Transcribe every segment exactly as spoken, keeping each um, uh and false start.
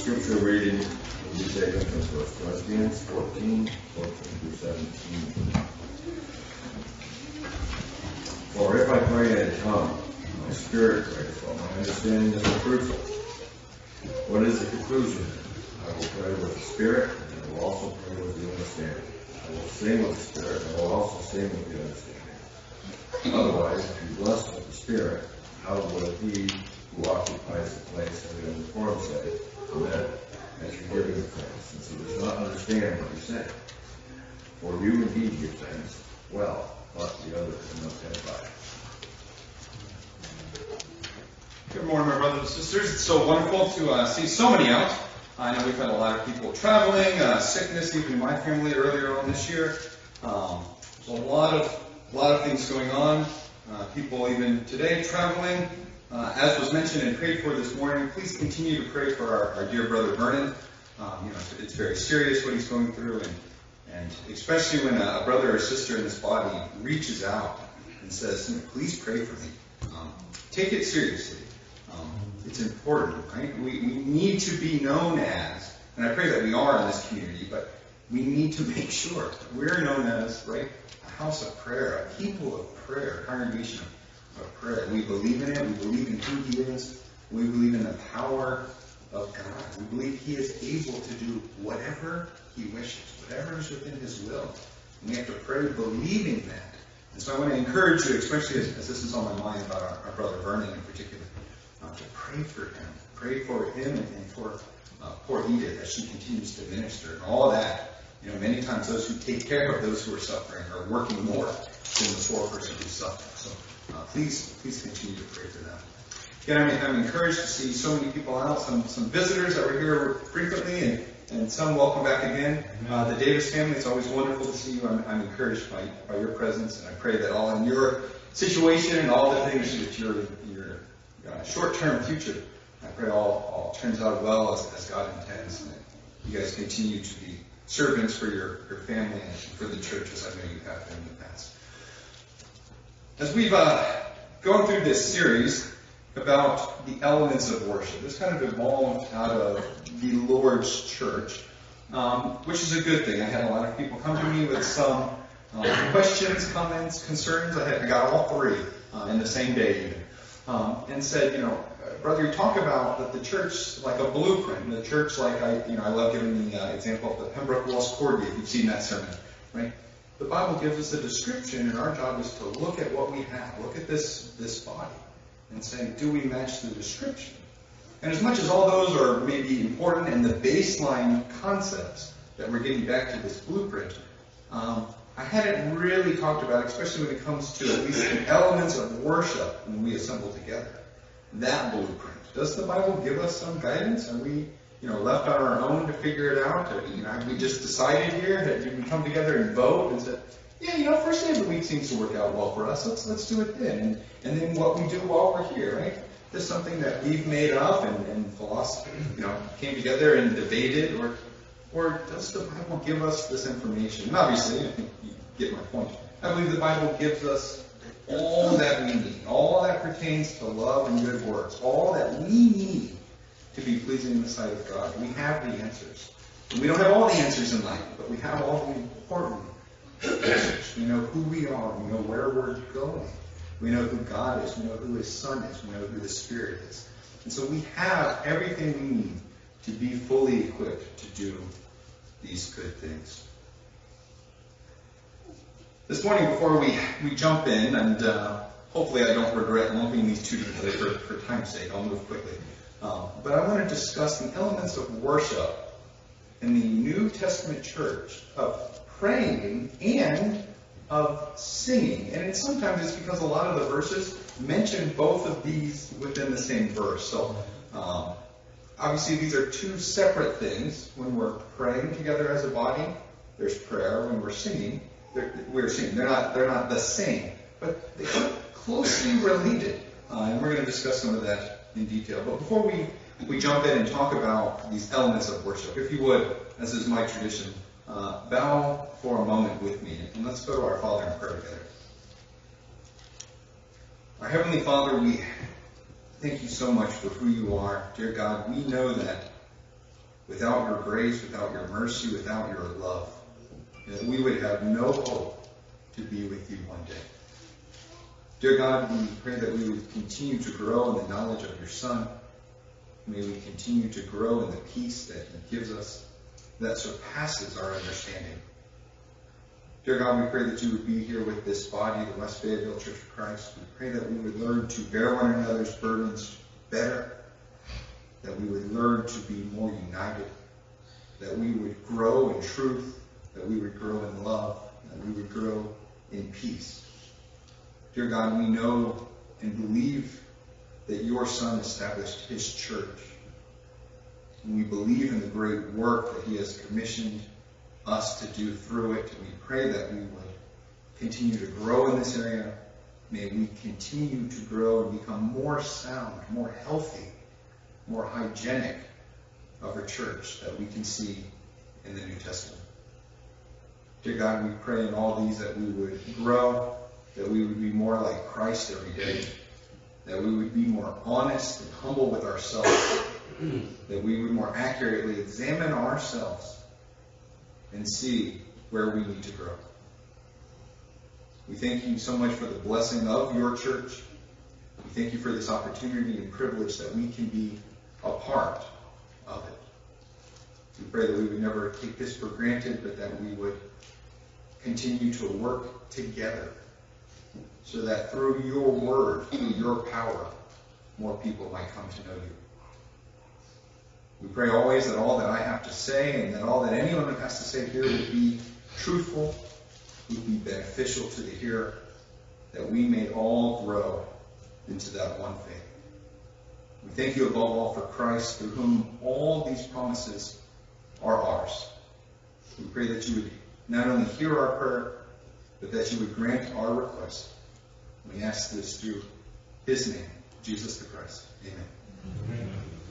scripture reading will be taken from First Corinthians fourteen, fourteen through seventeen. For if I pray in a tongue, my spirit prays, while my understanding is unfruitful. What is the conclusion? I will pray with the spirit, and I will also pray with the understanding. I will sing with the spirit, and I will also sing with the understanding. Otherwise, if you bless with the spirit, how will he who occupies the place of the form say, Amen, as you're giving the thanks, since he does not understand what you say? For you indeed give thanks well, but the other is not edified. Good morning, my brothers and sisters. It's so wonderful to uh, see so many out. I know we've had a lot of people traveling, uh, sickness, even in my family earlier on this year. Um, there's a lot of a lot of things going on. Uh, people even today traveling. Uh, as was mentioned and prayed for this morning, please continue to pray for our, our dear brother Vernon. Um, you know, it's, it's very serious what he's going through, and and especially when a, a brother or sister in this body reaches out and says, "Please pray for me." Um, take it seriously. Um, it's important, right? We, we need to be known as, and I pray that we are in this community, but we need to make sure we're known as, right, a house of prayer, a people of prayer, a congregation of, of prayer. We believe in it. We believe in who he is. We believe in the power of God. We believe he is able to do whatever he wishes, whatever is within his will. And we have to pray believing that. And so I want to encourage you, especially as, as this is on my mind about our, our brother Vernon in particular, uh, to pray for him. Pray for him and, and for uh, poor Edith as she continues to minister and all that. You know, many times those who take care of those who are suffering are working more than the poor person who's suffering. So uh, please, please continue to pray for them. Again, I'm, I'm encouraged to see so many people out, some some visitors that were here frequently, and, and some welcome back again. Uh, the Davis family, it's always wonderful to see you. I'm, I'm encouraged by, by your presence, and I pray that all in your situation and all the things that your your uh, short-term future, I pray all, all turns out well as, as God intends, and that you guys continue to be servants for your, your family and for the church, as I know you have been in the past. As we've uh, gone through this series about the elements of worship, this kind of evolved out of the Lord's church, um, which is a good thing. I had a lot of people come to me with some uh, questions, comments, concerns. I, had, I got all three uh, in the same day even, um, and said, you know, brother, you talk about that the church like a blueprint, the church like I, you know, I love giving the uh, example of the Pembroke Walls Corgi, if you've seen that sermon, right? The Bible gives us a description, and our job is to look at what we have, look at this this body, and say, do we match the description? And as much as all those are maybe important and the baseline concepts that we're getting back to this blueprint, um, I hadn't really talked about, especially when it comes to at least the elements of worship when we assemble together. That blueprint. Does the Bible give us some guidance? Are we, you know, left on our own to figure it out? Or, you know, have we just decided here that did we come together and vote and said, yeah, you know, first day of the week seems to work out well for us. Let's let's do it then. And, and then what we do while we're here, right? This is something that we've made up and, and philosophy, you know, came together and debated, or or does the Bible give us this information? And obviously, I think you get my point. I believe the Bible gives us all that we need, all that pertains to love and good works, all that we need to be pleasing in the sight of God. We have the answers. And we don't have all the answers in life, but we have all the important answers. We know who we are. We know where we're going. We know who God is. We know who His Son is. We know who the Spirit is. And so we have everything we need to be fully equipped to do these good things. This morning, before we, we jump in, and uh, hopefully I don't regret lumping these two together for, for time's sake, I'll move quickly. Um, but I want to discuss the elements of worship in the New Testament church, of praying and of singing. And it's, sometimes it's because a lot of the verses mention both of these within the same verse. So um, obviously these are two separate things. When we're praying together as a body, there's prayer. When we're singing, They're, we're seeing they're not they're not the same, but they are closely related, uh, and we're going to discuss some of that in detail. But before we we jump in and talk about these elements of worship, if you would, as is my tradition, uh, bow for a moment with me, and let's go to our Father in prayer together. Our Heavenly Father, we thank you so much for who you are, dear God. We know that without your grace, without your mercy, without your love, that we would have no hope to be with you one day. Dear God, we pray that we would continue to grow in the knowledge of your Son. May we continue to grow in the peace that he gives us that surpasses our understanding. Dear God, we pray that you would be here with this body, the West Fayetteville Church of Christ. We pray that we would learn to bear one another's burdens better, that we would learn to be more united, that we would grow in truth, that we would grow in love, that we would grow in peace. Dear God, we know and believe that your Son established his church. And we believe in the great work that he has commissioned us to do through it. And we pray that we would continue to grow in this area. May we continue to grow and become more sound, more healthy, more hygienic of a church that we can see in the New Testament. Dear God, we pray in all these that we would grow, that we would be more like Christ every day, that we would be more honest and humble with ourselves, that we would more accurately examine ourselves and see where we need to grow. We thank you so much for the blessing of your church. We thank you for this opportunity and privilege that we can be a part of it. We pray that we would never take this for granted, but that we would continue to work together so that through your word, through your power, more people might come to know you. We pray always that all that I have to say and that all that anyone has to say here would be truthful, would be beneficial to the hearer, that we may all grow into that one faith. We thank you above all for Christ, through whom all these promises are ours. We pray that you would not only hear our prayer, but that you would grant our request. We ask this through his name, Jesus the Christ. Amen. Amen.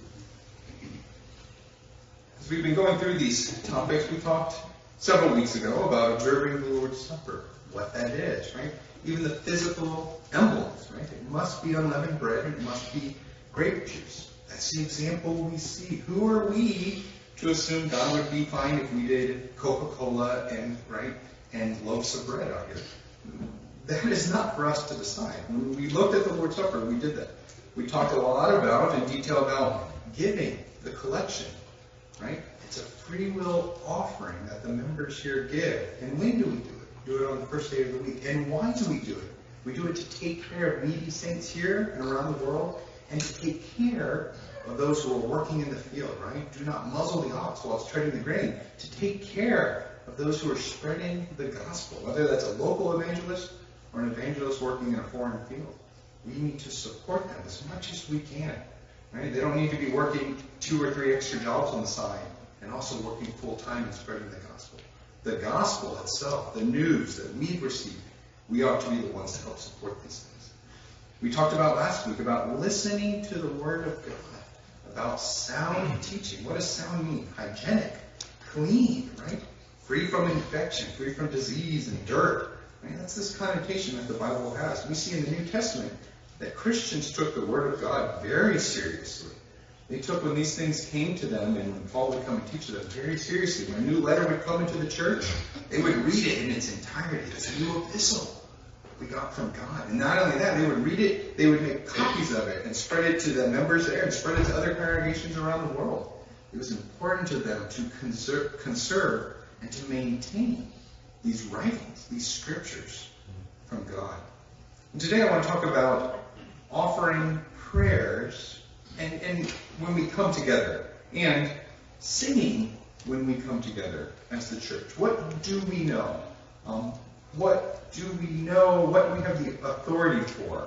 As we've been going through these topics, we talked several weeks ago about observing the Lord's Supper, what that is, right? Even the physical emblems, right? It must be unleavened bread, it must be grape juice. That's the example we see. Who are we to assume God would be fine if we did Coca-Cola and, right, and loaves of bread out here? That is not for us to decide. When we looked at the Lord's Supper, we did that. We talked a lot about, in detail about giving, the collection, right? It's a free will offering that the members here give. And when do we do it? We do it on the first day of the week. And why do we do it? We do it to take care of needy saints here and around the world, and to take care of those who are working in the field, right? Do not muzzle the ox while it's treading the grain. To take care of those who are spreading the gospel, whether that's a local evangelist or an evangelist working in a foreign field. We need to support them as much as we can. Right? They don't need to be working two or three extra jobs on the side and also working full time and spreading the gospel. The gospel itself, the news that we've received, we ought to be the ones to help support these things. We talked about last week about listening to the Word of God, about sound teaching. What does sound mean? Hygienic, clean, right? Free from infection, free from disease and dirt. Right? That's this connotation that the Bible has. We see in the New Testament that Christians took the Word of God very seriously. They took when these things came to them and when Paul would come and teach them very seriously. When a new letter would come into the church, they would read it in its entirety. It's a new epistle we got from God. And not only that, they would read it, they would make copies of it and spread it to the members there and spread it to other congregations around the world. It was important to them to conserve, conserve and to maintain these writings, these scriptures from God. And today I want to talk about offering prayers and, and when we come together, and singing when we come together as the church. What do we know? Um, what do we know? What do we have the authority for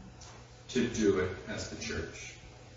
to do it as the church?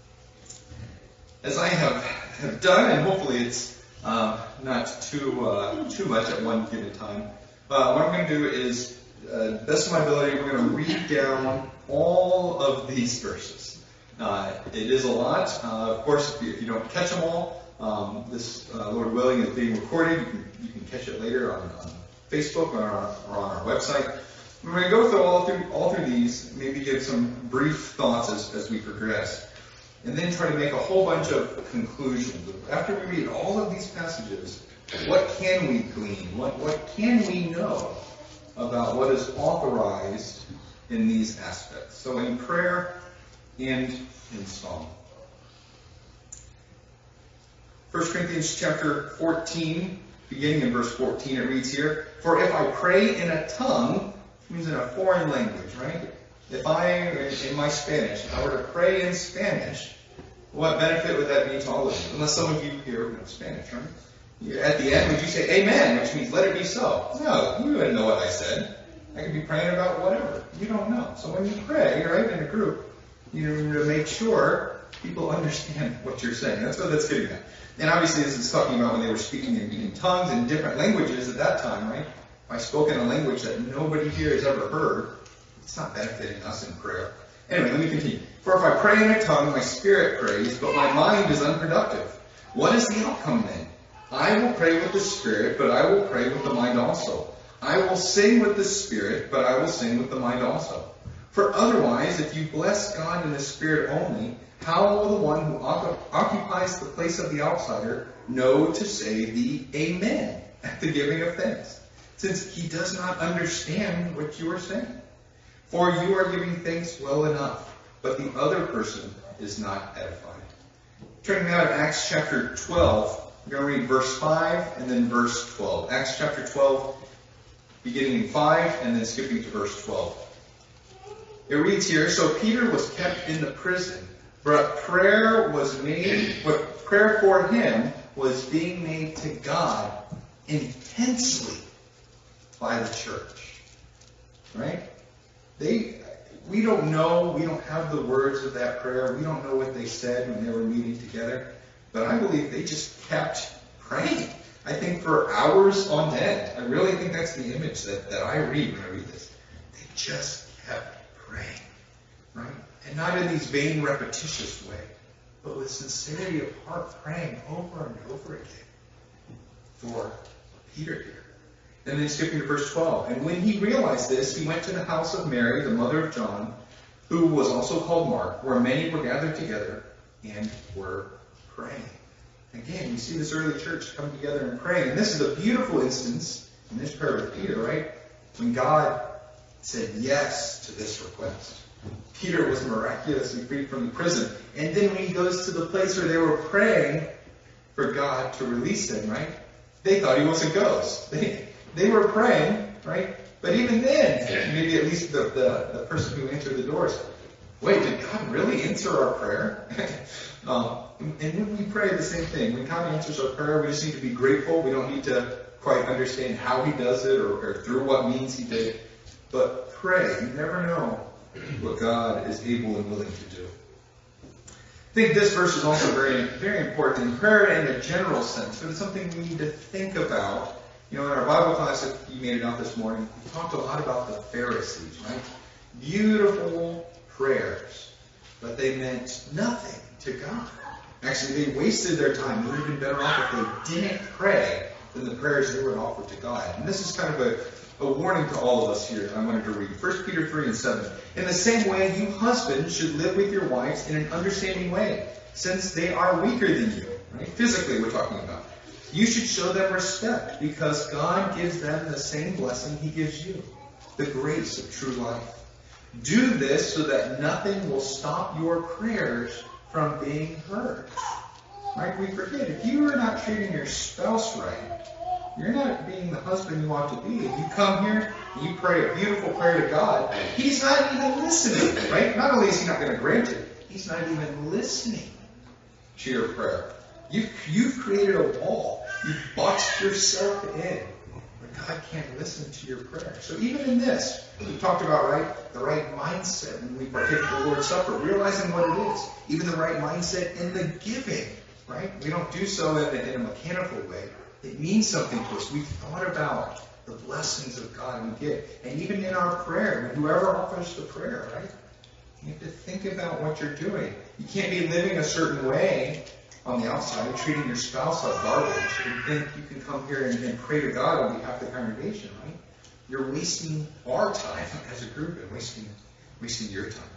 As I have, have done, and hopefully it's uh, not too uh, too much at one given time, uh, what I'm going to do is, uh, best of my ability, we're going to read down all of these verses. Uh, it is a lot. Uh, of course, if you, if you don't catch them all, um, this, uh, Lord willing, is being recorded. You can, you can catch it later on, on Facebook or on, or on our website. We're going to go through all through all through these, maybe give some brief thoughts as, as we progress. and then try to make a whole bunch of conclusions. After we read all of these passages, what can we glean? What, what can we know about what is authorized in these aspects? So in prayer and in song. First Corinthians chapter fourteen, beginning in verse fourteen, it reads here, "For if I pray in a tongue," which means in a foreign language, right? If I, in my Spanish, if I were to pray in Spanish, what benefit would that be to all of you? Unless some of you here know Spanish, right? You- At the end, would you say amen, which means let it be so? No, you wouldn't know what I said. I could be praying about whatever. You don't know. So when you pray, right, in a group, you know, to make sure people understand what you're saying. That's what that's getting at. And obviously this is talking about when they were speaking in, in tongues and different languages at that time, right? If I spoke in a language that nobody here has ever heard, it's not benefiting us in prayer. Anyway, let me continue. "For if I pray in a tongue, my spirit prays, but my mind is unproductive. What is the outcome then? I will pray with the spirit, but I will pray with the mind also. I will sing with the spirit, but I will sing with the mind also. For otherwise, if you bless God in the spirit only, how will the one who occupies the place of the outsider know to say the amen at the giving of thanks, since he does not understand what you are saying? For you are giving thanks well enough, but the other person is not edified." Turning now to Acts chapter twelve, we're going to read verse five and then verse twelve. Acts chapter twelve, beginning in five and then skipping to verse twelve. It reads here, "So Peter was kept in the prison, but prayer was made, but prayer for him was being made to God intensely by the church." Right? They, we don't know, we don't have the words of that prayer. We don't know what they said when they were meeting together. But I believe they just kept praying. I think for hours on end. I really think that's the image that, that I read when I read this. They just kept praying. Right? And not in these vain, repetitious way, but with sincerity of heart, praying over and over again for Peter here. And then skipping to verse twelve. "And when he realized this, he went to the house of Mary, the mother of John, who was also called Mark, where many were gathered together and were praying." Again, you see this early church come together and praying. And this is a beautiful instance in this prayer with Peter, right? When God said yes to this request. Peter was miraculously freed from the prison. And then when he goes to the place where they were praying for God to release him, right? They thought he was a ghost. They, they were praying, right? But even then, maybe at least the, the, the person who entered the doors, wait, did God really answer our prayer? um, and when we pray, the same thing. When God answers our prayer, we just need to be grateful. We don't need to quite understand how he does it or, or through what means he did it. But pray. You never know what God is able and willing to do. I think this verse is also very, very important in prayer in a general sense, but it's something we need to think about. You know, in our Bible class, if you made it out this morning, we talked a lot about the Pharisees, right? Beautiful prayers, but they meant nothing to God. Actually, they wasted their time. They would have been better off if they didn't pray than the prayers they would offer to God. And this is kind of a A warning to all of us here that I wanted to read. First Peter three and seven. "In the same way, you husbands should live with your wives in an understanding way, since they are weaker than you." Right? Physically, we're talking about. "You should show them respect, because God gives them the same blessing he gives you, the grace of true life. Do this so that nothing will stop your prayers from being heard." Right? We forget, if you are not treating your spouse right, you're not being the husband you ought to be. If you come here and you pray a beautiful prayer to God, he's not even listening, right? Not only is he not going to grant it, he's not even listening to your prayer. You've, you've created a wall. You've boxed yourself in where God can't listen to your prayer. So even in this, we talked about, right, the right mindset when we partake of the Lord's Supper, realizing what it is. Even the right mindset in the giving, right? We don't do so in a, in a mechanical way. It means something to us. We've thought about the blessings of God we get. And even in our prayer, whoever offers the prayer, right? You have to think about what you're doing. You can't be living a certain way on the outside, treating your spouse like garbage, and think you can come here and, and pray to God on behalf of the congregation, right? You're wasting our time as a group and wasting, wasting your time.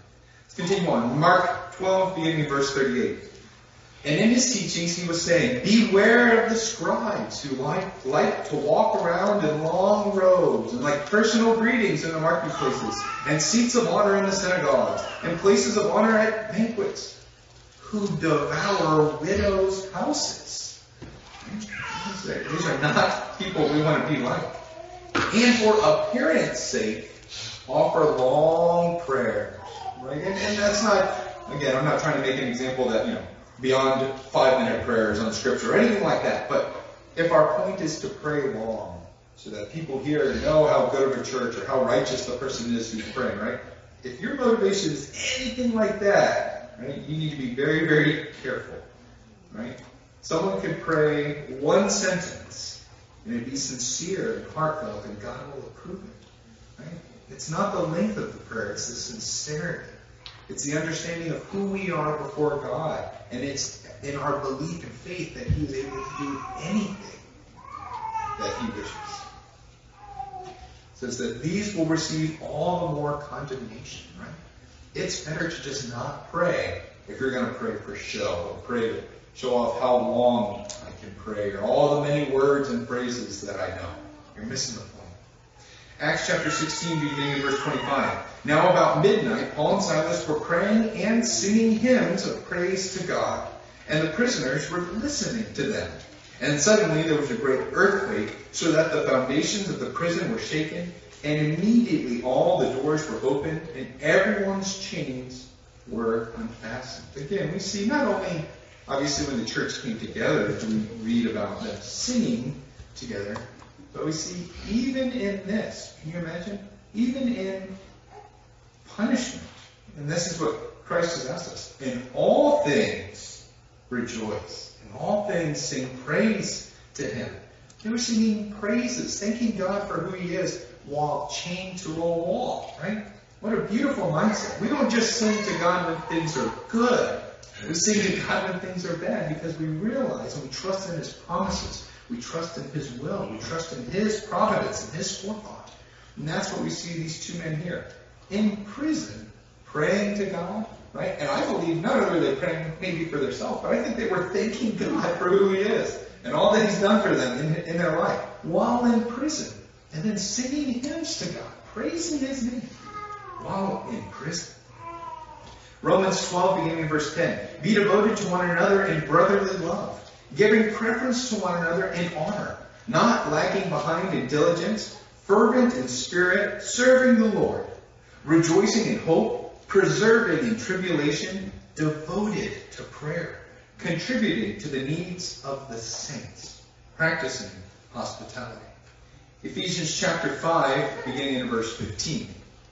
Let's continue on. Mark twelve, beginning in verse thirty-eight. And in his teachings he was saying, beware of the scribes who like, like to walk around in long robes and like personal greetings in the marketplaces and seats of honor in the synagogues and places of honor at banquets, who devour widows' houses. These are not people we want to be like. And for appearance sake, offer long prayers. Right? And, and that's not, again, I'm not trying to make an example that, you know, beyond five-minute prayers on Scripture or anything like that. But if our point is to pray long, so that people here know how good of a church or how righteous the person is who's praying, right? If your motivation is anything like that, right, you need to be very, very careful, right? Someone could pray one sentence, and it'd be sincere and heartfelt, and God will approve it, right? It's not the length of the prayer, it's the sincerity. It's the understanding of who we are before God. And it's in our belief and faith that He is able to do anything that He wishes. It says that these will receive all the more condemnation, right? It's better to just not pray if you're going to pray for show, or pray to show off how long I can pray, or all the many words and phrases that I know. You're missing the point. Acts chapter sixteen, beginning in verse twenty-five. Now about midnight, Paul and Silas were praying and singing hymns of praise to God, and the prisoners were listening to them. And suddenly there was a great earthquake, so that the foundations of the prison were shaken, and immediately all the doors were opened, and everyone's chains were unfastened. Again, we see not only, obviously, when the church came together, we read about them singing together, but we see even in this, can you imagine? Even in punishment. And this is what Christ has asked us. In all things, rejoice. In all things, sing praise to Him. They were singing praises, thanking God for who He is, while chained to a wall, right? What a beautiful mindset. We don't just sing to God when things are good. We sing to God when things are bad, because we realize and we trust in His promises. We trust in His will. We trust in His providence and His forethought. And that's what we see these two men here. In prison, praying to God, right? And I believe not only were they praying maybe for themselves, but I think they were thanking God for who He is and all that He's done for them in, in their life while in prison. And then singing hymns to God, praising His name while in prison. Romans twelve, beginning in verse ten. Be devoted to one another in brotherly love, giving preference to one another in honor, not lagging behind in diligence, fervent in spirit, serving the Lord, rejoicing in hope, persevering in tribulation, devoted to prayer, contributing to the needs of the saints, practicing hospitality. Ephesians chapter five, beginning in verse fifteen.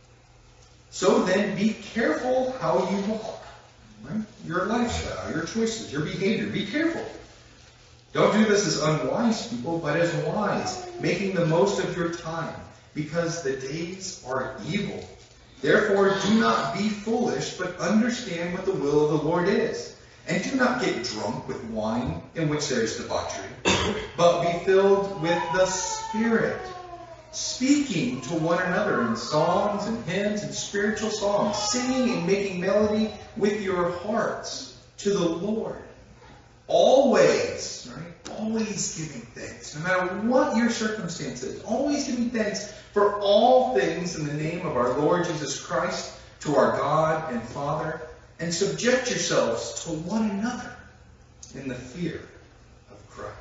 So then, be careful how you walk. Right? Your lifestyle, your choices, your behavior. Be careful. Don't do this as unwise people, but as wise, making the most of your time, because the days are evil. Therefore, do not be foolish, but understand what the will of the Lord is. And do not get drunk with wine, in which there is debauchery, but be filled with the Spirit, speaking to one another in songs and hymns and spiritual songs, singing and making melody with your hearts to the Lord. Always, right? Always giving thanks, no matter what your circumstances. Always giving thanks for all things in the name of our Lord Jesus Christ, to our God and Father, and subject yourselves to one another in the fear of Christ.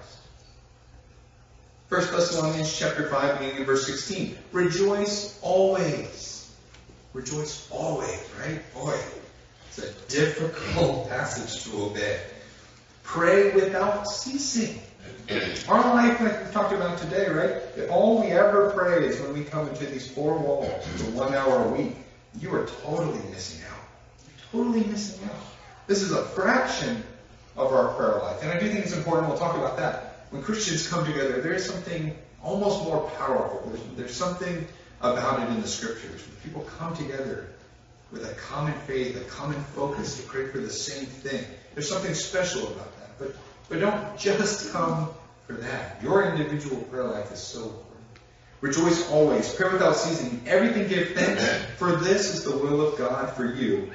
First Thessalonians chapter five, beginning in verse sixteen. Rejoice always. Rejoice always, right? Boy, it's a difficult passage to obey. Pray without ceasing. Our life, like we talked about today, right? That all we ever pray is when we come into these four walls for one hour a week. You are totally missing out. You're totally missing out. This is a fraction of our prayer life. And I do think it's important. We'll talk about that. When Christians come together, there's something almost more powerful. There's, there's something about it in the Scriptures. When people come together with a common faith, a common focus to pray for the same thing, there's something special about that. But, but don't just come for that. Your individual prayer life is so important. Rejoice always. Pray without ceasing. Everything give thanks, for this is the will of God for you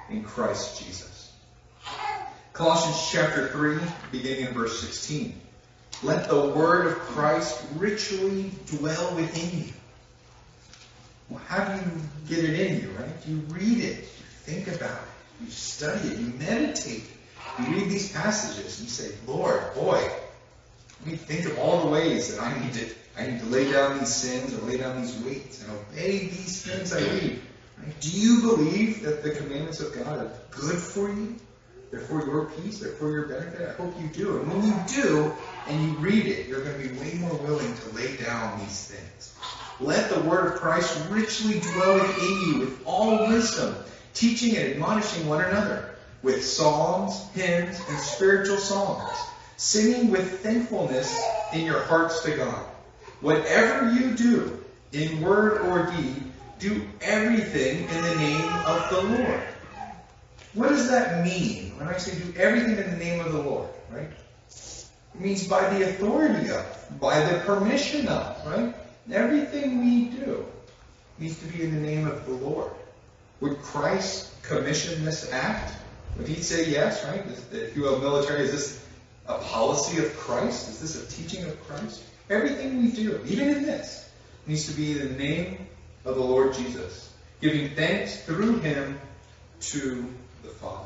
in Christ Jesus. Colossians chapter three, beginning in verse sixteen. Let the word of Christ richly dwell within you. Well, how do you get it in you, right? You read it, you think about it, you study it, you meditate. You read these passages and you say, Lord, boy, let me think of all the ways that I need to I need to lay down these sins or lay down these weights and obey these things I read. Right? Do you believe that the commandments of God are good for you? They're for your peace, they're for your benefit? I hope you do. And when you do, and you read it, you're going to be way more willing to lay down these things. Let the word of Christ richly dwell within you with all wisdom, teaching and admonishing one another with psalms, hymns, and spiritual songs, singing with thankfulness in your hearts to God. Whatever you do, in word or deed, do everything in the name of the Lord. What does that mean when I say do everything in the name of the Lord, right? It means by the authority of, by the permission of, right? Everything we do needs to be in the name of the Lord. Would Christ commission this act? Would he say yes, right? Is, if you have military, is this a policy of Christ? Is this a teaching of Christ? Everything we do, even in this, needs to be in the name of the Lord Jesus, giving thanks through him to the Father.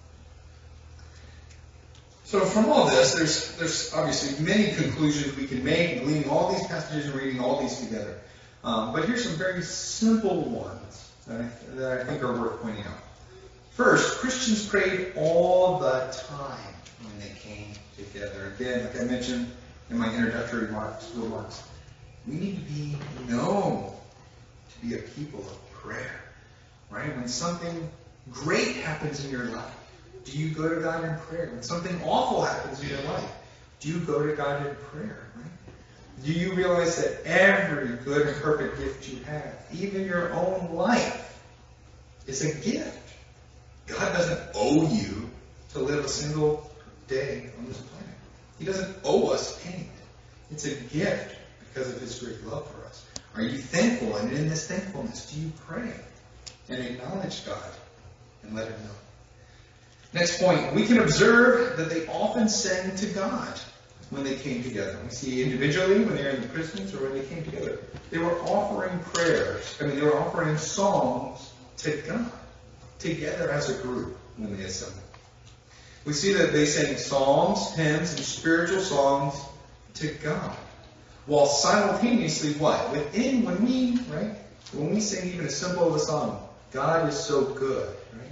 So from all this, there's there's obviously many conclusions we can make, gleaning all these passages and reading all these together. Um, but here's some very simple ones that I, that I think are worth pointing out. First, Christians prayed all the time when they came together. Again, like I mentioned in my introductory remarks, remarks we need to be known to be a people of prayer. Right? When something great happens in your life, do you go to God in prayer? When something awful happens in your life, do you go to God in prayer? Right? Do you realize that every good and perfect gift you have, even your own life, is a gift? God doesn't owe you to live a single day on this planet. He doesn't owe us anything. It's a gift because of his great love for us. Are you thankful? And in this thankfulness, do you pray and acknowledge God and let him know? Next point, we can observe that they often sang to God when they came together. We see individually when they were in the prisons or when they came together. They were offering prayers. I mean, they were offering songs to God together as a group when they assembled. We see that they sang psalms, hymns, and spiritual songs to God. While simultaneously what? Within, when we, right? When we sing even as simple of a song, God is so good, right?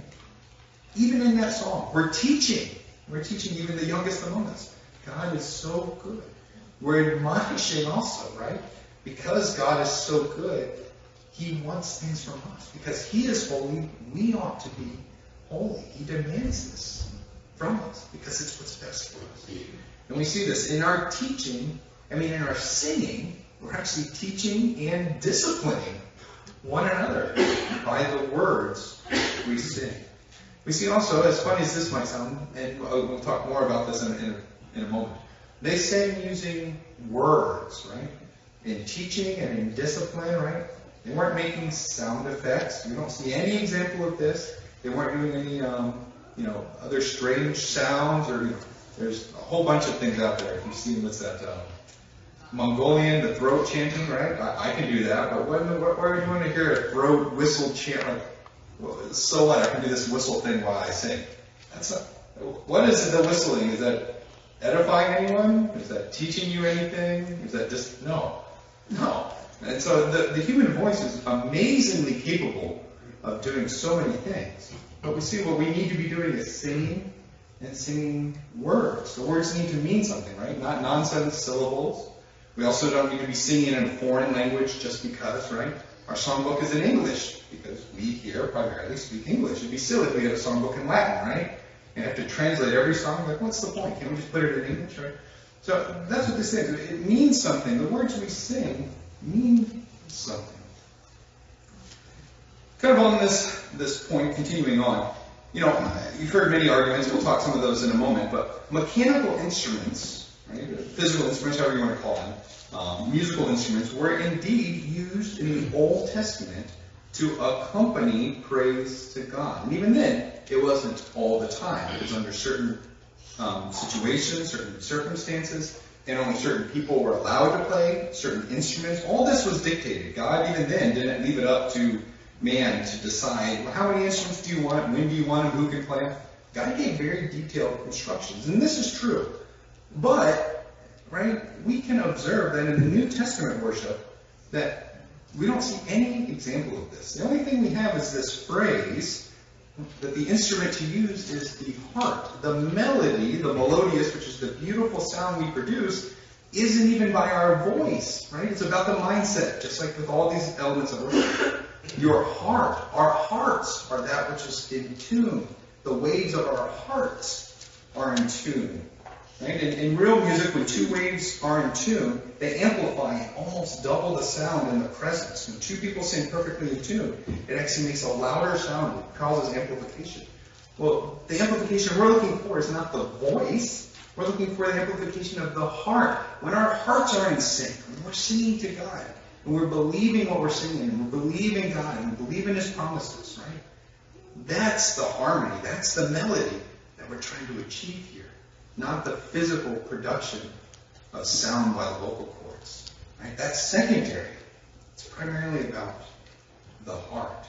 Even in that song, we're teaching. We're teaching even the youngest among us. God is so good. We're admonishing also, right? Because God is so good, he wants things from us. Because he is holy, we ought to be holy. He demands this from us because it's what's best for us. And we see this in our teaching, I mean in our singing, we're actually teaching and disciplining one another by the words we sing. We see also, as funny as this might sound, and we'll talk more about this in, in, a, in a moment, they sang using words, right? In teaching and in discipline, right? They weren't making sound effects. We don't see any example of this. They weren't doing any, um, you know, other strange sounds, or you know, there's a whole bunch of things out there. If you've seen what's that, um, Mongolian, the throat chanting, right? I, I can do that, but when, what, why would you want to hear a throat whistle chant? Like, well, so what? I can do this whistle thing while I sing. That's not, what is the whistling? Is that edifying anyone? Is that teaching you anything? Is that just, no. No. And so the, the human voice is amazingly capable of doing so many things. But we see what we need to be doing is singing and singing words. The words need to mean something, right? Not nonsense syllables. We also don't need to be singing in a foreign language just because, right? Our songbook is in English because we here primarily speak English. It'd be silly if we had a songbook in Latin, right? And have to translate every song. Like, what's the point? Can't we just put it in English, right? So that's what this is. It means something. The words we sing mean something. Kind of on this this point, continuing on, you know, you've heard many arguments. We'll talk some of those in a moment. But mechanical instruments, right, physical instruments, however you want to call them, um, musical instruments, were indeed used in the Old Testament to accompany praise to God. And even then, it wasn't all the time. It was under certain um, situations, certain circumstances, and only certain people were allowed to play certain instruments. All this was dictated. God even then didn't leave it up to man to decide, well, how many instruments do you want, when do you want them, who can play them. God gave very detailed instructions, and this is true. But, right, we can observe that in the New Testament worship that we don't see any example of this. The only thing we have is this phrase that the instrument to use is the harp. The melody, the melodious, which is the beautiful sound we produce, isn't even by our voice, right? It's about the mindset, just like with all these elements of worship. Your heart, our hearts are that which is in tune. The waves of our hearts are in tune. Right? In, in real music, when two waves are in tune, they amplify and almost double the sound in the presence. When two people sing perfectly in tune, it actually makes a louder sound. It causes amplification. Well, the amplification we're looking for is not the voice. We're looking for the amplification of the heart. When our hearts are in sync, when we're singing to God, and we're believing what we're singing, and we're believing God, and we believe in His promises, right? That's the harmony. That's the melody that we're trying to achieve here. Not the physical production of sound by the vocal cords. Right? That's secondary. It's primarily about the heart.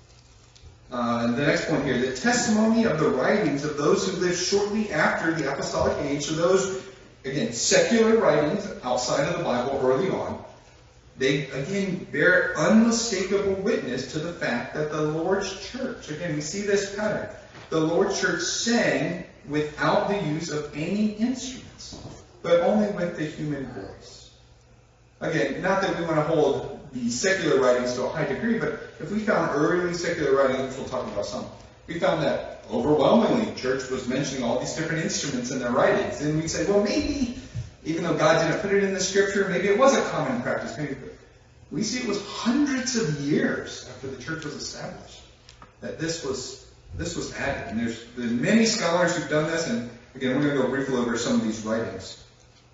Uh, and the next point here, the testimony of the writings of those who lived shortly after the apostolic age, so those, again, secular writings outside of the Bible early on, they, again, bear unmistakable witness to the fact that the Lord's church, again, we see this pattern, the Lord's church sang without the use of any instruments, but only with the human voice. Again, not that we want to hold the secular writings to a high degree, but if we found early secular writings, we'll talk about some, we found that overwhelmingly church was mentioning all these different instruments in their writings, and we'd say, well, maybe, even though God didn't put it in the scripture, maybe it was a common practice. Maybe, we see it was hundreds of years after the church was established that this was this was added. And there's been many scholars who've done this, and again, we're going to go briefly over some of these writings.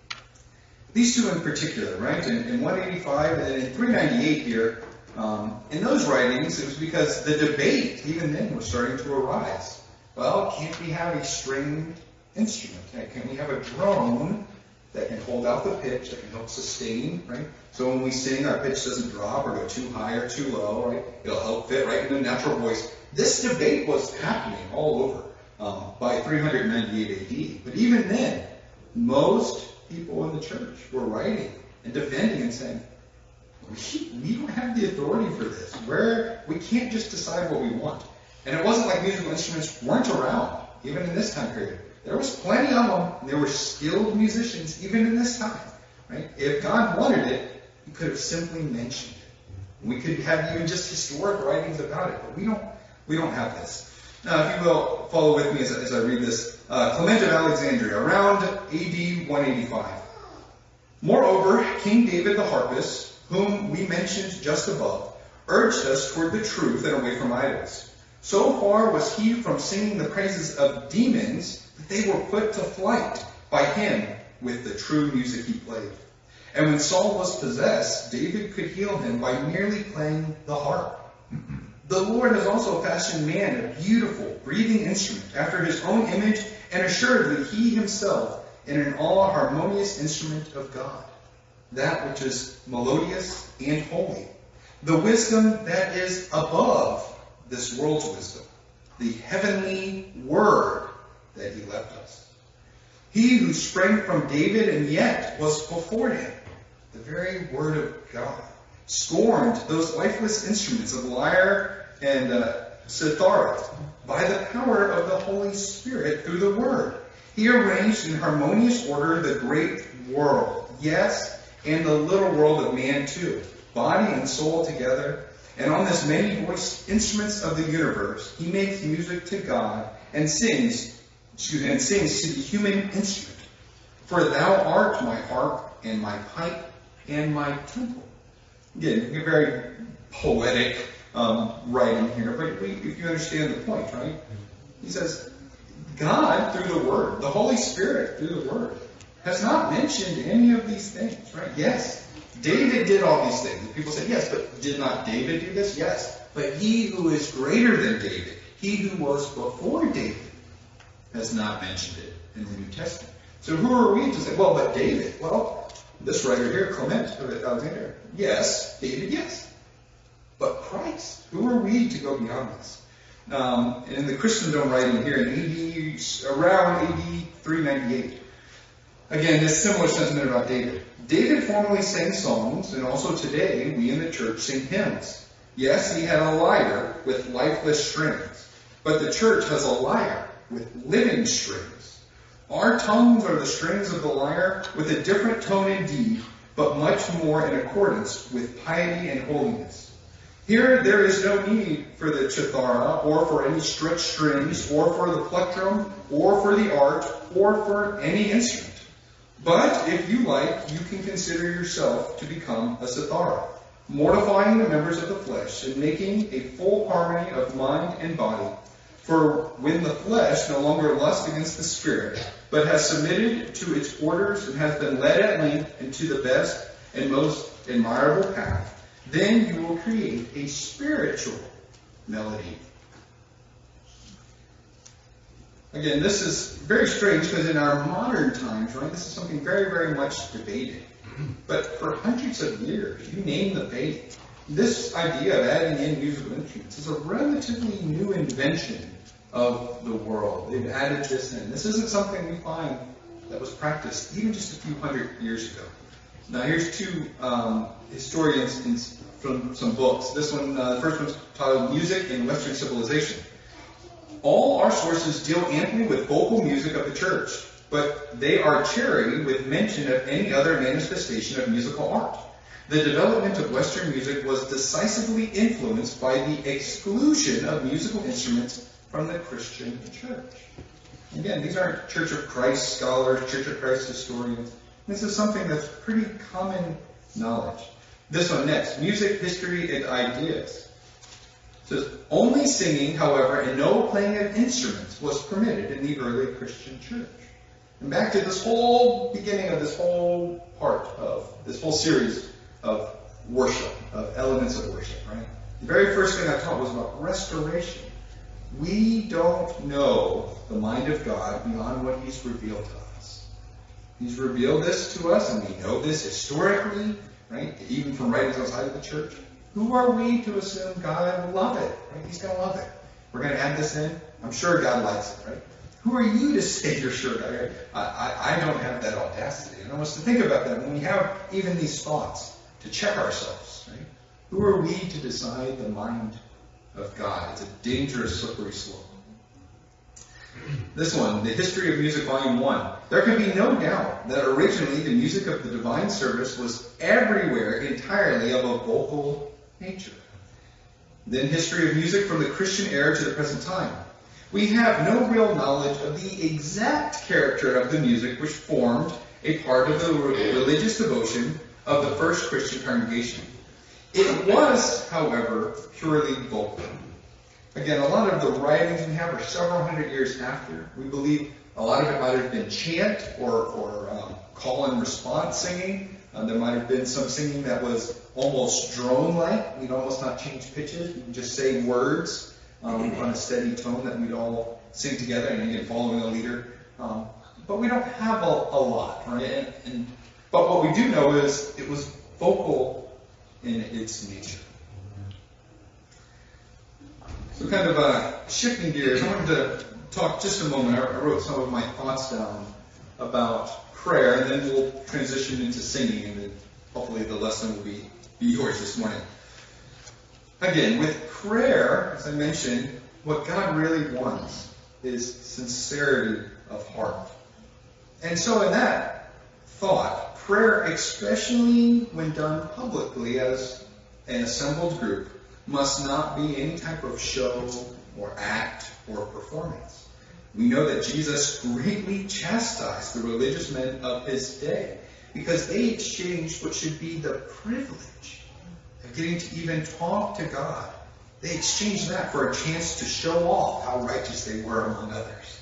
These two in particular, right? In, in one eighty-five and in three ninety-eight here, um, in those writings, it was because the debate, even then, was starting to arise. Well, can't we have a stringed instrument? Can we have a drone that can hold out the pitch, that can help sustain, right? So when we sing, our pitch doesn't drop or go too high or too low, right? It'll help fit right in the natural voice. This debate was happening all over um, by three ninety-eight A D. But even then, most people in the church were writing and defending and saying, we, we don't have the authority for this. We're, we can't just decide what we want. And it wasn't like musical instruments weren't around, even in this time period. There was plenty of them. And there were skilled musicians, even in this time. Right? If God wanted it, He could have simply mentioned it. We could have even just historic writings about it, but we don't. We don't have this. Now, if you will follow with me as, as I read this, uh, Clement of Alexandria, around A D one eighty-five. Moreover, King David the harpist, whom we mentioned just above, urged us toward the truth and away from idols. So far was he from singing the praises of demons that they were put to flight by him with the true music he played. And when Saul was possessed, David could heal him by merely playing the harp. The Lord has also fashioned man a beautiful, breathing instrument after his own image, and assuredly he himself in an all harmonious instrument of God, that which is melodious and holy, the wisdom that is above this world's wisdom, the heavenly word that he left us. He who sprang from David and yet was before him, the very word of God, scorned those lifeless instruments of lyre and uh, cithara by the power of the Holy Spirit through the Word. He arranged in harmonious order the great world, yes, and the little world of man too, body and soul together. And on this many-voiced instruments of the universe, he makes music to God and sings, excuse me, and sings to the human instrument. For thou art my harp and my pipe and my temple. Again, a very poetic um, writing here, but we, if you understand the point, right? He says, God, through the Word, the Holy Spirit, through the Word, has not mentioned any of these things, right? Yes, David did all these things. And people say, yes, but did not David do this? Yes. But he who is greater than David, he who was before David, has not mentioned it in the New Testament. So who are we to say, well, but David? Well, this writer here, Clement of Alexandria, yes, David, yes. But Christ, who are we to go beyond this? Um, in the Christendom writing here in A D, around A D three ninety-eight, again, this similar sentiment about David. David formerly sang songs, and also today we in the church sing hymns. Yes, he had a lyre with lifeless strings, but the church has a lyre with living strings. Our tongues are the strings of the lyre with a different tone indeed, but much more in accordance with piety and holiness. Here there is no need for the cithara, or for any stretched strings, or for the plectrum, or for the art, or for any instrument. But if you like, you can consider yourself to become a cithara, mortifying the members of the flesh, and making a full harmony of mind and body. For when the flesh no longer lusts against the spirit, but has submitted to its orders and has been led at length into the best and most admirable path, then you will create a spiritual melody. Again, this is very strange because in our modern times, right, this is something very, very much debated. But for hundreds of years, you name the faith, this idea of adding in musical instruments is a relatively new invention of the world. They've added this in. This isn't something we find that was practiced even just a few hundred years ago. Now here's two um, historians in, from some books. This one, uh, the first one's titled Music in Western Civilization. All our sources deal amply with vocal music of the church, but they are chary with mention of any other manifestation of musical art. The development of Western music was decisively influenced by the exclusion of musical instruments from the Christian church. Again, these aren't Church of Christ scholars, Church of Christ historians. This is something that's pretty common knowledge. This one next, music, history, and ideas. It says, only singing, however, and no playing of instruments was permitted in the early Christian church. And back to this whole beginning of this whole part of this whole series of worship, of elements of worship, right? The very first thing I taught was about restoration. We don't know the mind of God beyond what He's revealed to us. He's revealed this to us, and we know this historically, right? Even from writings outside of the church. Who are we to assume God will love it? Right? He's going to love it. We're going to add this in. I'm sure God likes it, right? Who are you to say you're sure God? I, I, I don't have that audacity. And I want us to think about that when we have even these thoughts, to check ourselves, right? Who are we to decide the mind of God? It's a dangerous, slippery slope. This one, The History of Music, Volume one. There can be no doubt that originally the music of the divine service was everywhere entirely of a vocal nature. Then History of Music from the Christian era to the present time. We have no real knowledge of the exact character of the music which formed a part of the religious devotion of the first Christian congregation. It was, however, purely vocal. Again, a lot of the writings we have are several hundred years after. We believe a lot of it might have been chant or, or um, call and response singing. Uh, there might have been some singing that was almost drone-like. We'd almost not change pitches. We'd just say words um, on a steady tone that we'd all sing together, and again, following a leader. Um, but we don't have a, a lot, right? And, and, but what we do know is it was vocal in its nature. So kind of uh, shifting gears, I wanted to talk just a moment. I wrote some of my thoughts down about prayer, and then we'll transition into singing, and then hopefully the lesson will be, be yours this morning. Again, with prayer, as I mentioned, what God really wants is sincerity of heart. And so in that thought, prayer, especially when done publicly as an assembled group, must not be any type of show or act or performance. We know that Jesus greatly chastised the religious men of his day because they exchanged what should be the privilege of getting to even talk to God. They exchanged that for a chance to show off how righteous they were among others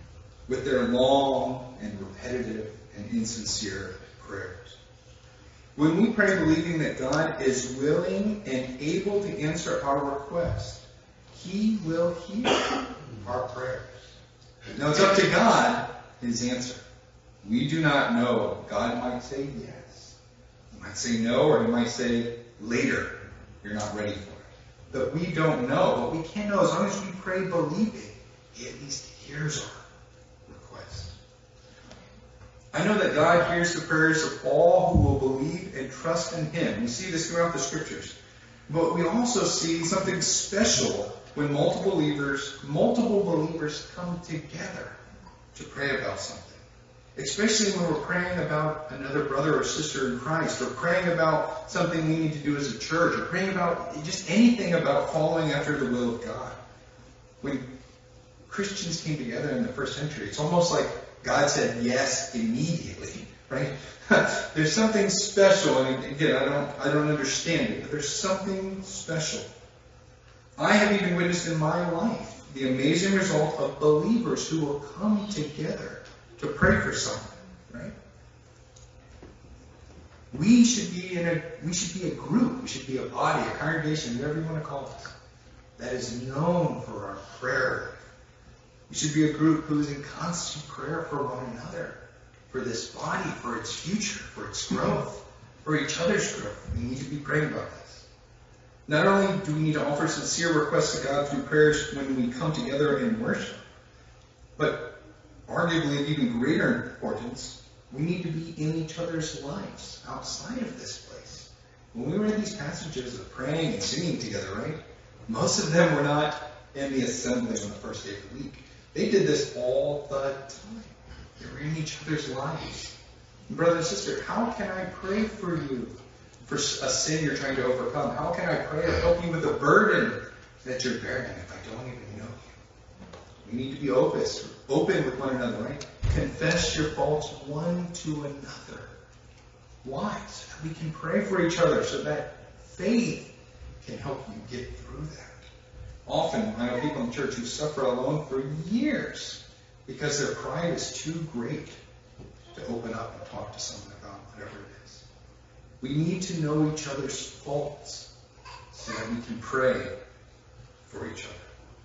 with their long and repetitive and insincere prayers. When we pray believing that God is willing and able to answer our request, He will hear our prayers. Now it's up to God, His answer. We do not know. God might say yes. He might say no, or He might say later. You're not ready for it. But we don't know. But we can know as long as we pray believing, He at least hears our request. I know that God hears the prayers of all who will believe and trust in Him. We see this throughout the Scriptures. But we also see something special when multiple believers, multiple believers come together to pray about something. Especially when we're praying about another brother or sister in Christ, or praying about something we need to do as a church, or praying about just anything about following after the will of God. When Christians came together in the first century, it's almost like God said yes immediately, right? There's something special, and again, I don't, I don't understand it, but there's something special. I have even witnessed in my life the amazing result of believers who will come together to pray for someone, right? We should be in a we should be a group, we should be a body, a congregation, whatever you want to call us, that is known for our prayer life. We should be a group who is in constant prayer for one another, for this body, for its future, for its growth, for each other's growth. We need to be praying about this. Not only do we need to offer sincere requests to God through prayers when we come together in worship, but arguably of even greater importance, we need to be in each other's lives outside of this place. When we read these passages of praying and singing together, right? Most of them were not in the assembly on the first day of the week. They did this all the time. They were in each other's lives. And brother and sister, how can I pray for you for a sin you're trying to overcome? How can I pray or help you with a burden that you're bearing if I don't even know you? We need to be open, open with one another, right? Confess your faults one to another. Why? So that we can pray for each other, so that faith can help you get through that. Often, I know people in the church who suffer alone for years because their pride is too great to open up and talk to someone about whatever it is. We need to know each other's faults so that we can pray for each other.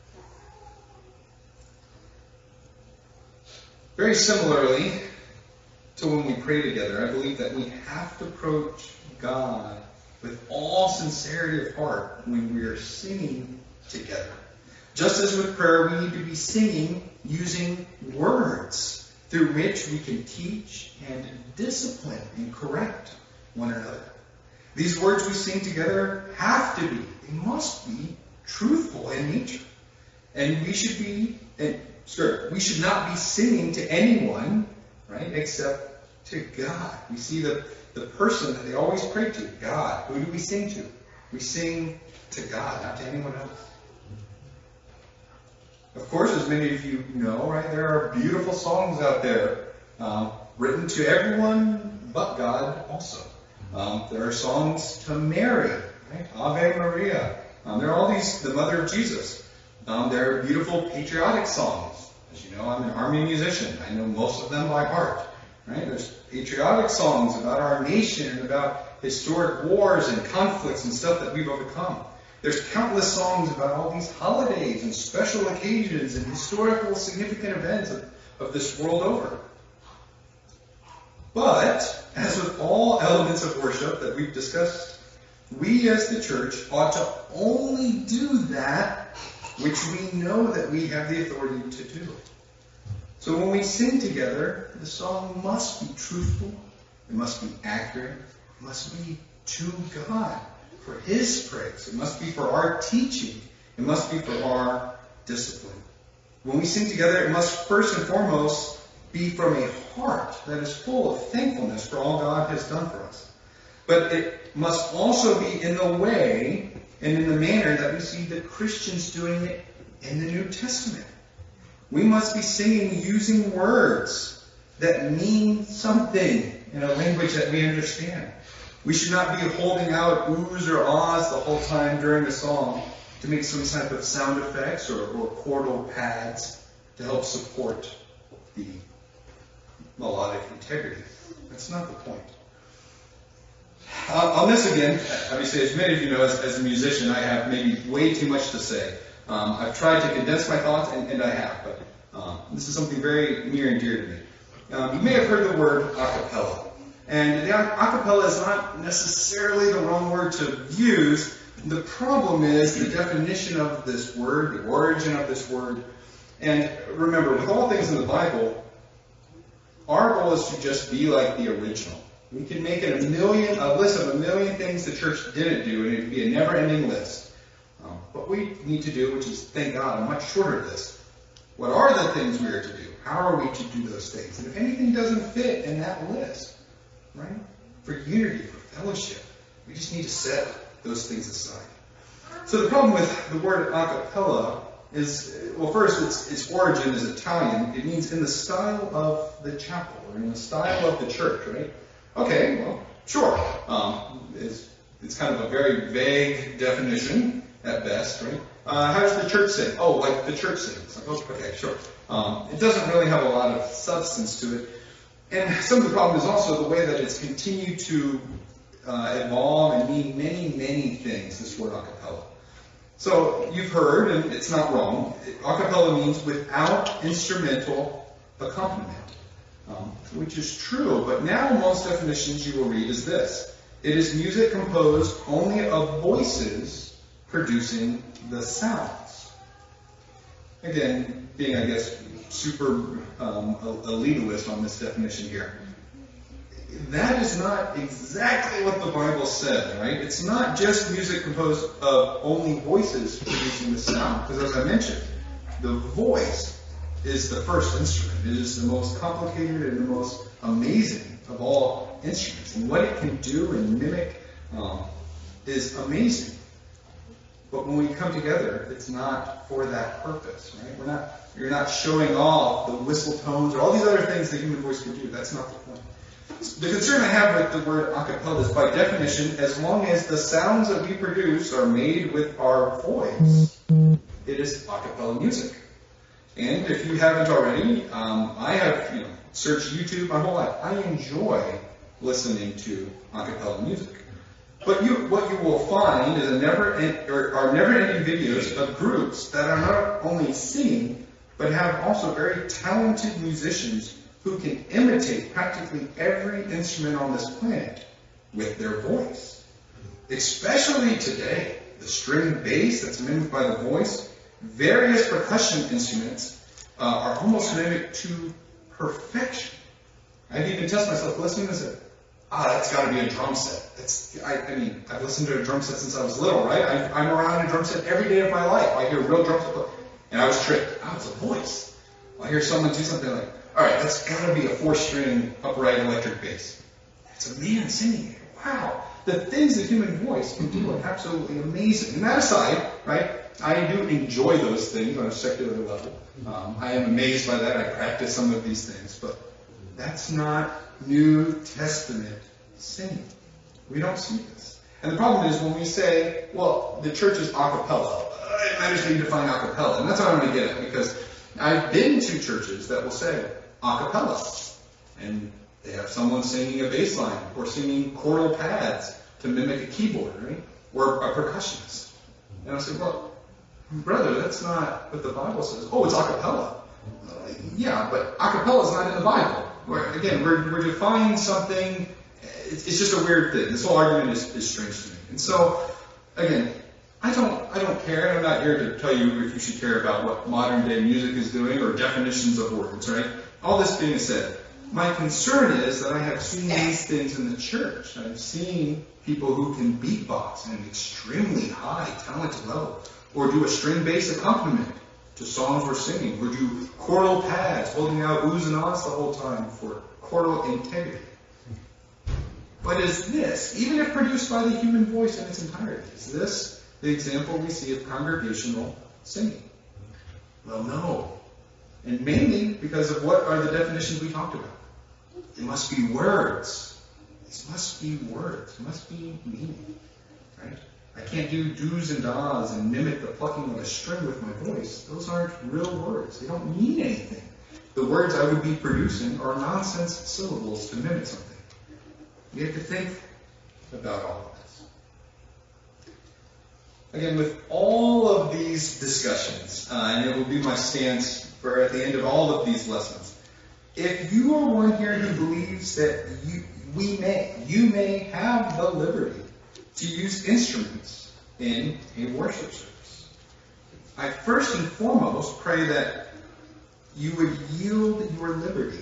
Very similarly to when we pray together, I believe that we have to approach God with all sincerity of heart when we are singing together. Just as with prayer, we need to be singing using words through which we can teach and discipline and correct one another. These words we sing together have to be, they must be truthful in nature. And we should be, and sure, we should not be singing to anyone, right, except to God. We see the, the person that they always pray to, God. Who do we sing to? We sing to God, not to anyone else. Of course, as many of you know, right, there are beautiful songs out there um, written to everyone but God also. Um, there are songs to Mary, right? Ave Maria. Um, there are all these, the mother of Jesus. Um, there are beautiful patriotic songs. As you know, I'm an army musician. I know most of them by heart. Right? There's patriotic songs about our nation and about historic wars and conflicts and stuff that we've overcome. There's countless songs about all these holidays and special occasions and historical significant events of, of this world over. But, as with all elements of worship that we've discussed, we as the church ought to only do that which we know that we have the authority to do. So when we sing together, the song must be truthful, it must be accurate, it must be to God, for His praise. It must be for our teaching. It must be for our discipline. When we sing together, it must first and foremost be from a heart that is full of thankfulness for all God has done for us. But it must also be in the way and in the manner that we see the Christians doing it in the New Testament. We must be singing using words that mean something in a language that we understand. We should not be holding out oohs or ahs the whole time during the song to make some type of sound effects or, or chordal pads to help support the melodic integrity. That's not the point. uh, on this again, obviously, as many of you know, as, as a musician, I have maybe way too much to say. Um, I've tried to condense my thoughts, and, and I have, but um, this is something very near and dear to me. Um, you may have heard the word a cappella. And the a cappella is not necessarily the wrong word to use. The problem is the definition of this word, the origin of this word. And remember, with all things in the Bible, our goal is to just be like the original. We can make it a million, a list of a million things the church didn't do, and it would be a never-ending list. Um, what we need to do, which is, thank God, a much shorter list. What are the things we are to do? How are we to do those things? And if anything doesn't fit in that list, right? For unity, for fellowship, we just need to set those things aside. So the problem with the word a cappella is, well, first, its, its origin is Italian. It means in the style of the chapel, or in the style of the church, right? Okay, well, sure. Um, it's, it's kind of a very vague definition at best, right? Uh, how does the church sing? Oh, like the church sings. Like, okay, sure. Um, it doesn't really have a lot of substance to it. And some of the problem is also the way that it's continued to uh, evolve and mean many, many things, this word a cappella. So you've heard, and it's not wrong, a cappella means without instrumental accompaniment, um, which is true, but now most definitions you will read is this. It is music composed only of voices producing the sounds. Again, being, I guess, super um, a, a legalist on this definition here. That is not exactly what the Bible said, right? It's not just music composed of only voices producing the sound, because as I mentioned, the voice is the first instrument. It is the most complicated and the most amazing of all instruments. And what it can do and mimic um, is amazing. But when we come together, it's not for that purpose, right? We're not, you're not showing off the whistle tones or all these other things the human voice can do. That's not the point. The concern I have with the word a cappella is, by definition, as long as the sounds that we produce are made with our voice, it is a cappella music. And if you haven't already, um, I have, you know, searched YouTube my whole life. I enjoy listening to a cappella music. But you, what you will find is a never en- or, are never-ending videos of groups that are not only singing, but have also very talented musicians who can imitate practically every instrument on this planet with their voice. Especially today, the string bass that's mimicked by the voice, various percussion instruments uh, are almost mimicked to perfection. I've even tested myself listening and said, ah, that's got to be a drum set. That's, I, I mean, I've listened to a drum set since I was little, right? I, I'm around a drum set every day of my life. I hear real drum set, and I was tricked. Oh, it's a voice. I hear someone do something like, all right, that's got to be a four-string upright electric bass. It's a man singing it. Wow. The things the human voice can do are absolutely amazing. And that aside, right, I do enjoy those things on a secular level. Um, I am amazed by that. I practice some of these things. But that's not New Testament singing. We don't see this. And the problem is when we say, well, the church is a cappella, it matters how you define a cappella. And that's what I'm going to get at, because I've been to churches that will say a cappella, and they have someone singing a bass line or singing chordal pads to mimic a keyboard, right? Or a percussionist. And I'll say, well, brother, that's not what the Bible says. Oh, it's a cappella. Uh, yeah, but a cappella is not in the Bible. We're, again, we're, we're defining something. It's, it's just a weird thing. This whole argument is, is strange to me. And so, again, I don't, I don't care, and I'm not here to tell you if you should care about what modern day music is doing or definitions of words, right? All this being said, my concern is that I have seen these things in the church. I've seen people who can beatbox at an extremely high, talented level, or do a string bass accompaniment to songs we're singing, or do chordal pads, holding out oohs and ahs the whole time for chordal integrity. But is this, even if produced by the human voice in its entirety, is this the example we see of congregational singing? Well, no. And mainly because of what are the definitions we talked about. It must be words. These must be words. It must be meaning. Right? I can't do do's and dahs and mimic the plucking of a string with my voice. Those aren't real words. They don't mean anything. The words I would be producing are nonsense syllables to mimic something. We have to think about all of this. Again, with all of these discussions, uh, and it will be my stance for at the end of all of these lessons, if you are one here who believes that you, we may, you may have the liberty to use instruments in a worship service, I first and foremost pray that you would yield your liberty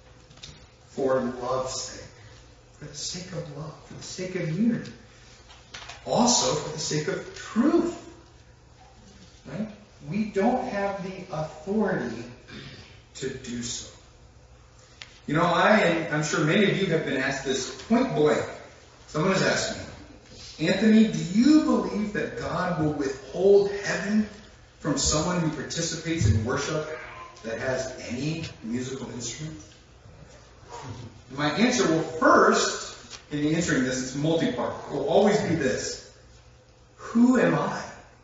for love's sake, for the sake of love, for the sake of unity, also for the sake of truth. Right? We don't have the authority to do so. You know, I and I'm sure many of you have been asked this point blank. Someone has asked me, Anthony, do you believe that God will withhold heaven from someone who participates in worship that has any musical instrument? My answer will first, in answering this, it's multi-part. It will always be this. Who am I?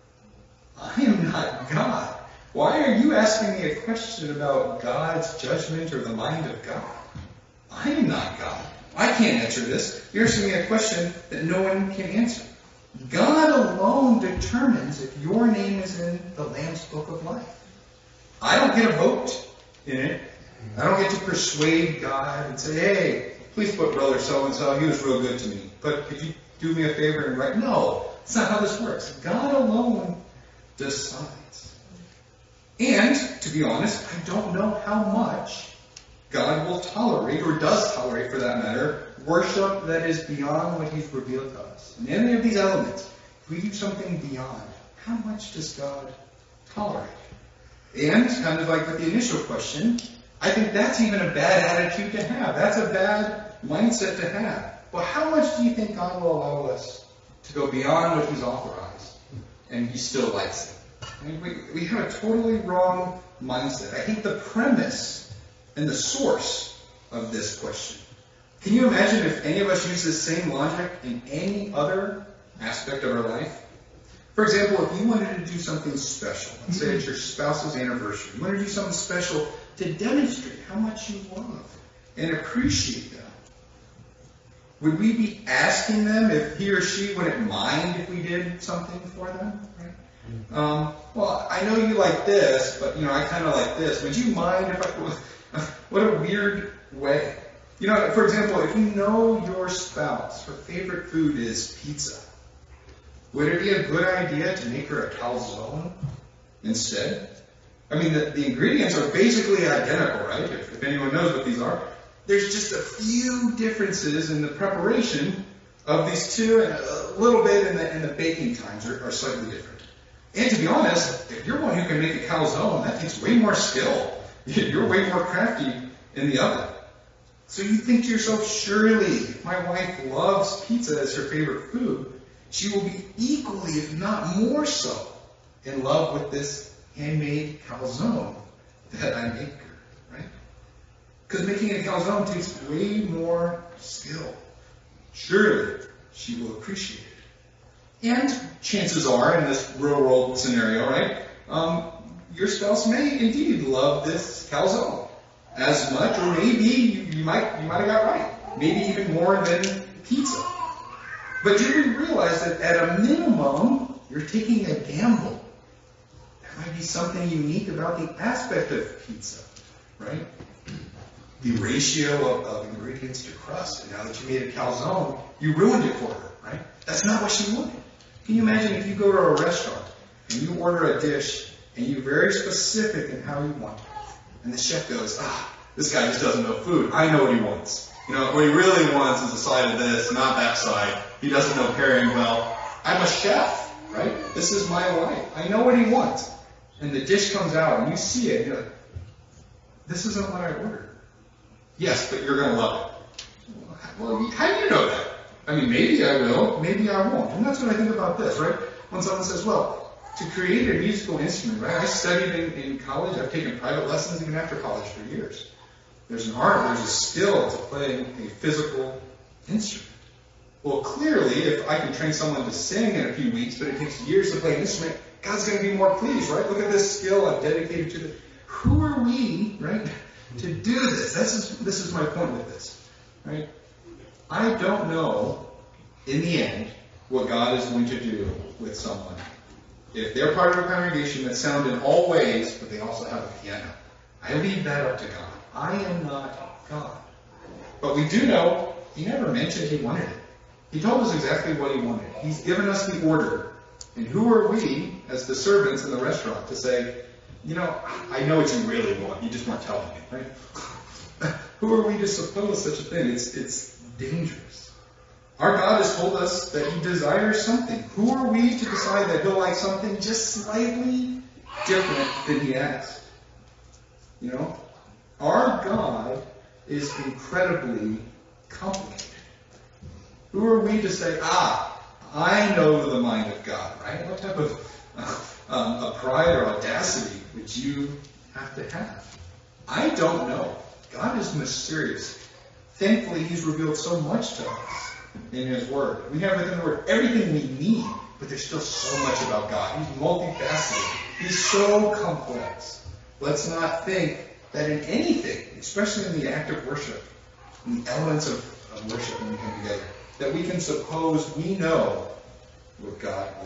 I am not God. Why are you asking me a question about God's judgment or the mind of God? I am not God. I can't answer this. You're asking me a question that no one can answer. God alone determines if your name is in the Lamb's Book of Life. I don't get a vote in it. I don't get to persuade God and say, hey, please put brother so-and-so, he was real good to me. But could you do me a favor and write? No, that's not how this works. God alone decides. And, to be honest, I don't know how much God will tolerate, or does tolerate for that matter, worship that is beyond what He's revealed to us. In any of these elements, if we do something beyond, how much does God tolerate? And, kind of like with the initial question, I think that's even a bad attitude to have. That's a bad mindset to have. Well, how much do you think God will allow us to go beyond what He's authorized, and He still likes it? I mean, we, we have a totally wrong mindset. I think the premise and the source of this question. Can you imagine if any of us use this same logic in any other aspect of our life? For example, if you wanted to do something special, let's say it's your spouse's anniversary, you want to do something special to demonstrate how much you love and appreciate them, would we be asking them if he or she wouldn't mind if we did something for them? Right? Um, well, I know you like this, but you know I kind of like this. Would you mind if I? What a weird way. You know, for example, if you know your spouse, her favorite food is pizza, would it be a good idea to make her a calzone instead? I mean, the, the ingredients are basically identical, right? If, if anyone knows what these are. There's just a few differences in the preparation of these two, and a little bit in the, in the baking times are, are slightly different. And to be honest, if you're one who can make a calzone, that takes way more skill. You're way more crafty in the oven. So you think to yourself, surely if my wife loves pizza as her favorite food, she will be equally, if not more so, in love with this handmade calzone that I make her, right? Because making a calzone takes way more skill. Surely she will appreciate it. And chances are, in this real world scenario, right, um, your spouse may indeed love this calzone as much, or maybe you, you might you might have got right, maybe even more than pizza. But you would realize that at a minimum, you're taking a gamble. There might be something unique about the aspect of pizza, right? The ratio of, of ingredients to crust. And now that you made a calzone, you ruined it for her, right? That's not what she wanted. Can you imagine if you go to a restaurant and you order a dish and you're very specific in how you want it, and the chef goes, ah, this guy just doesn't know food. I know what he wants. You know, what he really wants is a side of this, not that side. He doesn't know pairing well. I'm a chef, right? This is my life. I know what he wants. And the dish comes out, and you see it, and you're like, this isn't what I ordered. Yes, but you're going to love it. Well, how do you know that? I mean, maybe I will, maybe I won't. And that's what I think about this, right? When someone says, well, to create a musical instrument, right? I studied in, in college. I've taken private lessons even after college for years. There's an art, there's a skill to playing a physical instrument. Well, clearly, if I can train someone to sing in a few weeks, but it takes years to play an instrument, God's going to be more pleased, right? Look at this skill I've dedicated to the... Who are we, right, to do this? This is, this is my point with this, right? I don't know in the end, what God is going to do with someone. If they're part of a congregation that sound in all ways, but they also have a piano, I leave that up to God. I am not God. But we do know he never mentioned he wanted it. He told us exactly what he wanted. He's given us the order. And who are we, as the servants in the restaurant, to say, you know, I know what you really want. You just weren't telling me, right? Who are we to suppose such a thing? It's, it's dangerous. Our God has told us that he desires something. Who are we to decide that he'll like something just slightly different than he asked? You know? Our God is incredibly complicated. Who are we to say, ah, I know the mind of God, right? What type of uh, um, a pride or audacity would you have to have? I don't know. God is mysterious. Thankfully, he's revealed so much to us in his word. We have within the word everything we need, but there's still so much about God. He's multifaceted. He's so complex. Let's not think that in anything, especially in the act of worship, in the elements of, of worship when we come together, that we can suppose we know what God will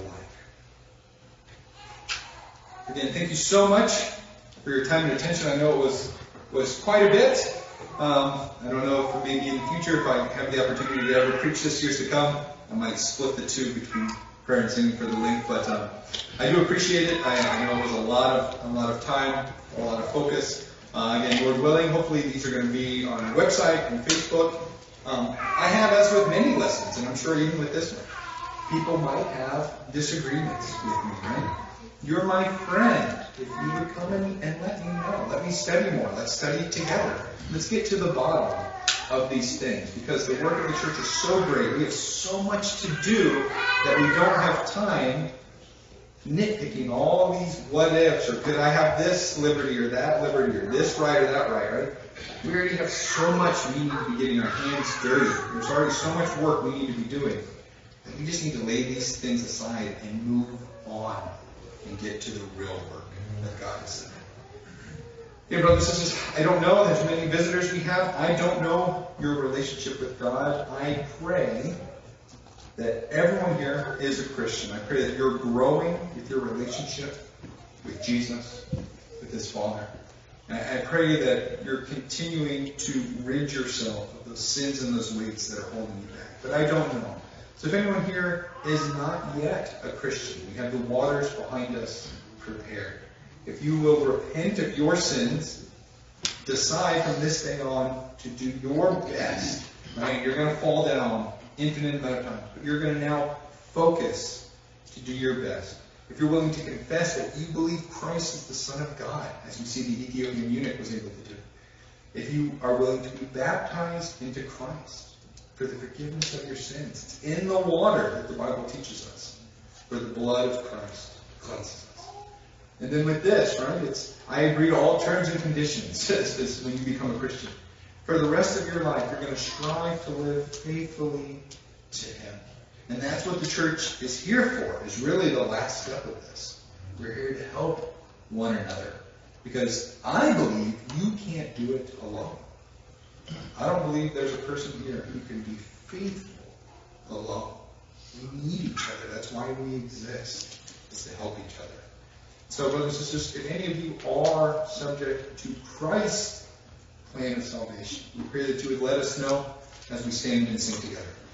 like. Again, thank you so much for your time and attention. I know it was was quite a bit. Um, I don't know if maybe in the future, if I have the opportunity to ever preach this years to come, I might split the two between prayer and singing for the length. But um, I do appreciate it. I, I know it was a lot of a lot of time, a lot of focus. Uh, again, Lord willing, hopefully these are going to be on our website and Facebook. Um, I have, as with many lessons, and I'm sure even with this one, people might have disagreements with me, right? You're my friend. If you would come in and let me know. Let me study more. Let's study together. Let's get to the bottom of these things, because the work of the church is so great. We have so much to do that we don't have time nitpicking all these what ifs, or could I have this liberty or that liberty, or this right or that right, right? We already have so much we need to be getting our hands dirty. There's already so much work we need to be doing that we just need to lay these things aside and move on and get to the real work that God has done. Yeah, brothers and sisters, I don't know. There's many visitors we have. I don't know your relationship with God. I pray that everyone here is a Christian. I pray that you're growing with your relationship with Jesus, with his Father. And I pray that you're continuing to rid yourself of those sins and those weights that are holding you back. But I don't know. So if anyone here is not yet a Christian, we have the waters behind us prepared. If you will repent of your sins, decide from this day on to do your best. Right? You're going to fall down infinite amount of times, but you're going to now focus to do your best. If you're willing to confess that you believe Christ is the Son of God, as you see the Ethiopian eunuch was able to do. If you are willing to be baptized into Christ for the forgiveness of your sins. It's in the water that the Bible teaches us, where the blood of Christ cleanses us. And then with this, right, it's, I agree to all terms and conditions as, as when you become a Christian. For the rest of your life, you're going to strive to live faithfully to him. And that's what the church is here for, is really the last step of this. We're here to help one another. Because I believe you can't do it alone. I don't believe there's a person here who can be faithful alone. We need each other. That's why we exist, is to help each other. So, brothers and sisters, if any of you are subject to Christ's plan of salvation, we pray that you would let us know as we stand and sing together.